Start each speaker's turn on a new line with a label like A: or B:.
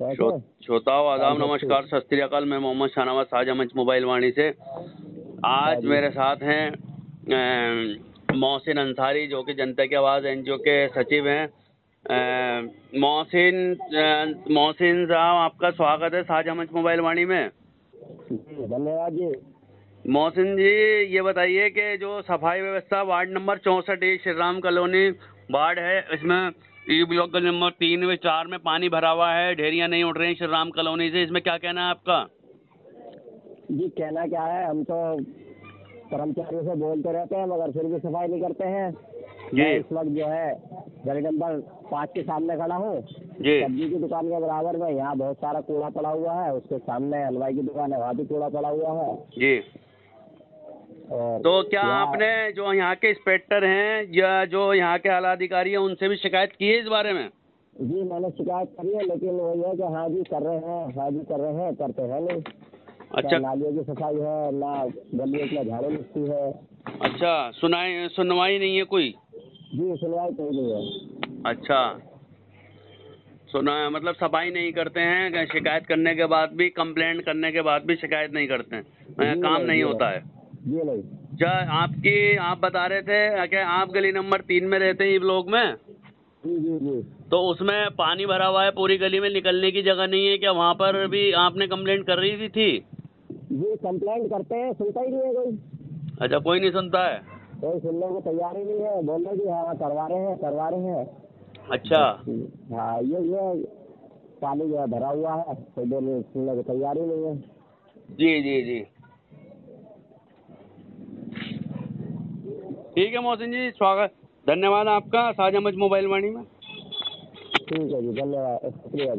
A: श्रोताओं आदाब नमस्कार सत श्री अकाल। मैं मोहम्मद शाहनवाज साझा मंच मोबाइल वाणी से। आज मेरे साथ हैं मोहसिन अंसारी जो कि जनता की आवाज़ एनजीओ के सचिव हैं। मोहसिन साहब आपका स्वागत है साझा मंच मोबाइल वाणी में।
B: धन्यवाद जी।
A: मोहसिन जी ये बताइए कि जो सफाई व्यवस्था ward number 64 Shri Ram colony ward है, इसमें ई ब्लॉक का नंबर 3 व 4 में पानी भरा हुआ है, ढेरियां नहीं उठ रही श्री राम कॉलोनी से, इसमें क्या कहना है आपका?
B: जी कहना क्या है, हम तो कर्मचारियों से बोलते रहते हैं मगर फिर भी सफाई नहीं करते हैं जी। इस वक्त जो है गली नंबर 5 के सामने खड़ा हूँ जी। सब्जी की दुकान के बराबर में, यहाँ बहुत सारा कूड़ा पड़ा हुआ है। उसके सामने हलवाई की दुकान है, वहाँ भी कूड़ा पड़ा हुआ है
A: जी। तो क्या आपने जो यहाँ के इंस्पेक्टर हैं या जो यहाँ के आला अधिकारी हैं उनसे भी शिकायत की है इस बारे में?
B: जी मैंने शिकायत करी है, लेकिन वही है कि हाँ जी कर रहे हैं, हाँ जी कर रहे हैं, करते हैं नहीं।
A: अच्छा,
B: नालियों की सफाई है ना, गलियों में झाड़ू मिट्टी है।
A: अच्छा, सुनवाई नहीं है कोई?
B: जी सुनवाई कोई नहीं है।
A: अच्छा, मतलब सफाई नहीं करते हैं, शिकायत करने के बाद भी, कंप्लेंट करने के बाद भी शिकायत नहीं करते हैं, काम नहीं होता है
B: जी। नहीं
A: क्या आप बता रहे थे कि आप गली नंबर 3 में रहते हैं, ई ब्लॉक में?
B: जी जी जी।
A: तो उसमें पानी भरा हुआ है, पूरी गली में निकलने की जगह नहीं है क्या? वहाँ पर भी आपने कंप्लेंट कर रही थी?
B: जी कंप्लेंट करते हैं, सुनता ही नहीं है कोई।
A: अच्छा, कोई नहीं सुनता है?
B: कोई सुनने को तैयार ही नहीं है। बोल रहे कि हाँ करवा रहे हैं।
A: अच्छा,
B: हाँ ये पानी जो है भरा हुआ है, कोई सुनने को तैयार ही नहीं है।
A: जी जी जी, ठीक है मोहसिन जी, स्वागत, धन्यवाद आपका साझा मंच मोबाइल वाणी में।
B: ठीक है जी, धन्यवाद, शुक्रिया।